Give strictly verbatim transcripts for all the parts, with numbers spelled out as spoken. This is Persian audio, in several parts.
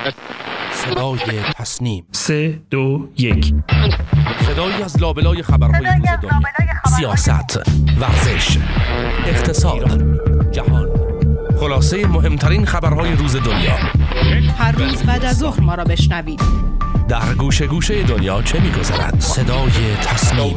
صدای تصنیم. سه دو یک. صدایی از لابلای خبرهای روز دنیا، سیاست، ورزش، اقتصاد، جهان، خلاصه مهمترین خبرهای روز دنیا. هر روز بعد از ظهر ما را بشنوید. در گوشه گوشه دنیا چه می‌گذرد؟ صدای تصنیم.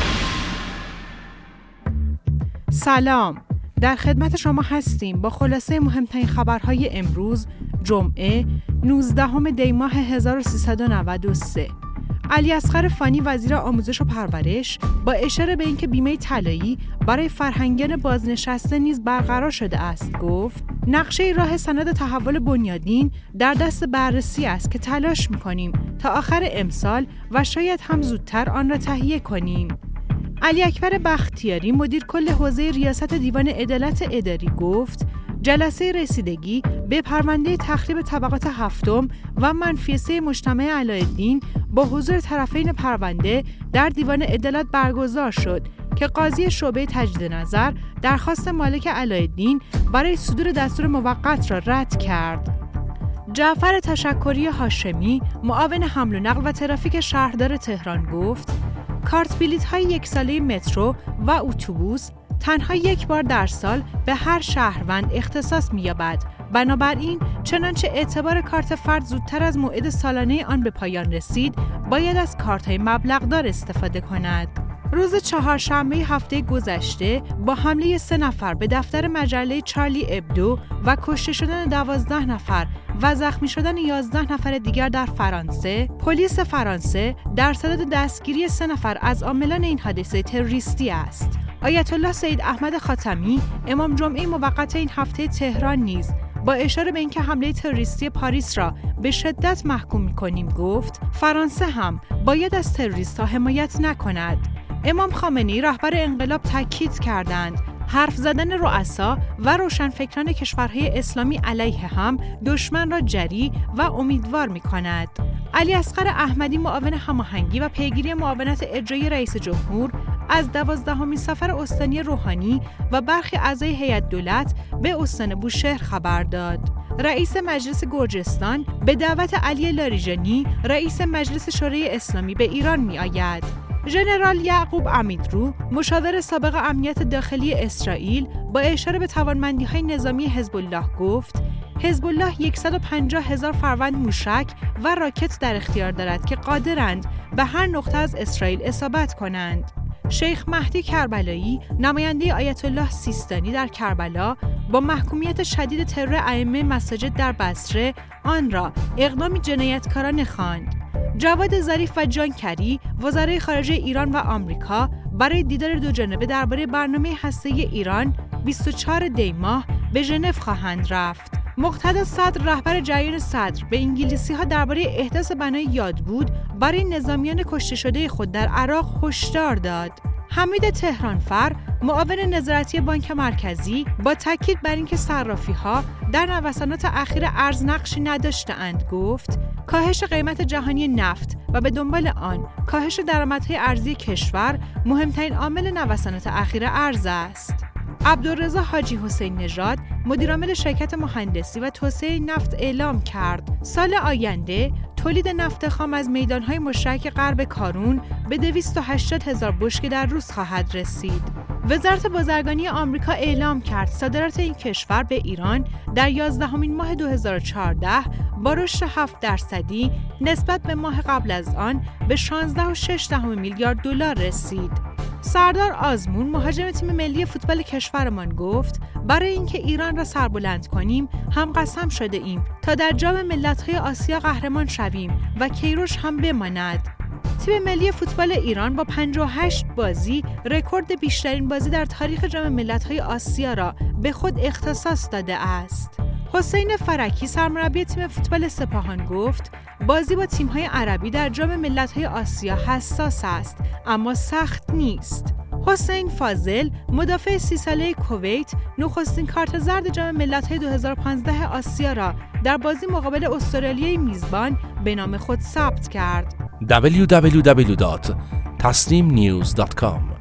سلام، در خدمت شما هستیم با خلاصه مهمترین خبرهای امروز جمعه نوزدهم دی ماه هزار و سیصد و نود و سه. علیاصغر فانی وزیر آموزش و پرورش با اشاره به اینکه بیمه طلایی برای فرهنگیان بازنشسته نیز برقرار شده است گفت نقشه راه سند تحول بنیادین در دست بررسی است که تلاش می‌کنیم تا آخر امسال و شاید هم زودتر آن را تهیه کنیم. علی اکبر بختیاری مدیر کل حوزه ریاست دیوان عدالت اداری گفت جلسه رسیدگی به پرونده تخریب طبقات هفتم و منفی سه مجتمع علایالدین با حضور طرفین پرونده در دیوان عدالت برگزار شد که قاضی شعبه تجدید نظر درخواست مالک علایالدین برای صدور دستور موقت را رد کرد. جعفر تشکری هاشمی معاون حمل و نقل و ترافیک شهردار تهران گفت کارت بلیط های یک ساله مترو و اتوبوس تنها یک بار در سال به هر شهروند اختصاص می‌یابد. بنابراین چنانچه اعتبار کارت فرد زودتر از موعد سالانه آن به پایان رسید، باید از کارت‌های مبلغدار استفاده کند. روز چهارشنبه هفته گذشته با حمله سه نفر به دفتر مجله چارلی ابدو و کشته شدن دوازده نفر و زخمی شدن یازده نفر دیگر در فرانسه، پلیس فرانسه در صدد دستگیری سه نفر از عاملان این حادثه تروریستی است. آیت الله سید احمد خاتمی امام جمعه موقت این هفته تهران نیز با اشاره به اینکه حمله تروریستی پاریس را به شدت محکوم می‌کنیم گفت فرانسه هم باید از تروریست‌ها حمایت نکند. امام خامنه‌ای رهبر انقلاب تاکید کردند حرف زدن رؤسا و روشنفکران کشورهای اسلامی علیه هم دشمن را جری و امیدوار می‌کند. علی اصغر احمدی معاون هماهنگی و پیگیری معاونت اجرایی رئیس جمهور از دوازدهمین سفر استانی روحانی و برخی اعضای هیئت دولت به استان بوشهر خبر داد. رئیس مجلس گرجستان به دعوت علی لاریجانی رئیس مجلس شورای اسلامی به ایران می آید. ژنرال یعقوب امیدرو مشاور سابق امنیت داخلی اسرائیل با اشاره به توانمندی‌های نظامی حزب الله گفت حزب الله صد و پنجاه هزار فروند موشک و راکت در اختیار دارد که قادرند به هر نقطه از اسرائیل اصابت کنند. شیخ مهدی کربلایی نماینده آیت الله سیستانی در کربلا با محکومیت شدید ترور ائمه مساجد در بصره آن را اقدامی جنایتکارانه خواند. جواد ظریف و جان کری وزرای خارجه ایران و آمریکا برای دیدار دو جانبه درباره برنامه هسته‌ای ایران بیست و چهارم دی ماه به ژنو خواهند رفت. مقتدی صدر رهبر جریان صدر به انگلیسی‌ها درباره احداث بنای یادبود برای نظامیان کشته شده خود در عراق هشدار داد. حمید تهرانفر معاون نظارتی بانک مرکزی با تاکید بر اینکه صرافی‌ها در نوسانات اخیر ارز نقشی نداشته‌اند گفت کاهش قیمت جهانی نفت و به دنبال آن کاهش درآمدهای ارزی کشور مهمترین عامل نوسانات اخیر ارز است. عبدالرضا حاجی حسین نژاد مدیرعامل شرکت مهندسی و توسعه نفت اعلام کرد سال آینده تولید نفت خام از میدانهای مشترک غرب کارون به دویست و هشتاد هزار بشکه در روز خواهد رسید. وزارت بازرگانی آمریکا اعلام کرد صادرات این کشور به ایران در یازدهمین ماه دو هزار و چهارده با رشد هفت درصدی نسبت به ماه قبل از آن به شانزده و شش دهم میلیارد دلار رسید. سردار آزمون مهاجم تیم ملی فوتبال کشورمان گفت برای اینکه ایران را سربلند کنیم هم قسم شده ایم تا در جام ملت‌های آسیا قهرمان شویم و کیروش هم بماند. تیم ملی فوتبال ایران با پنجاه و هشت بازی رکورد بیشترین بازی در تاریخ جام ملت‌های آسیا را به خود اختصاص داده است. حسین فرکی سرمربی تیم فوتبال سپاهان گفت بازی با تیم‌های عربی در جام ملت‌های آسیا حساس است اما سخت نیست. حسین فاضل مدافع سی ساله کویت نخستین کارت زرد جام ملت‌های دو هزار و پانزده آسیا را در بازی مقابل استرالیای میزبان به نام خود ثبت کرد. دبلیو دبلیو دبلیو دات تصنیم نیوز دات کام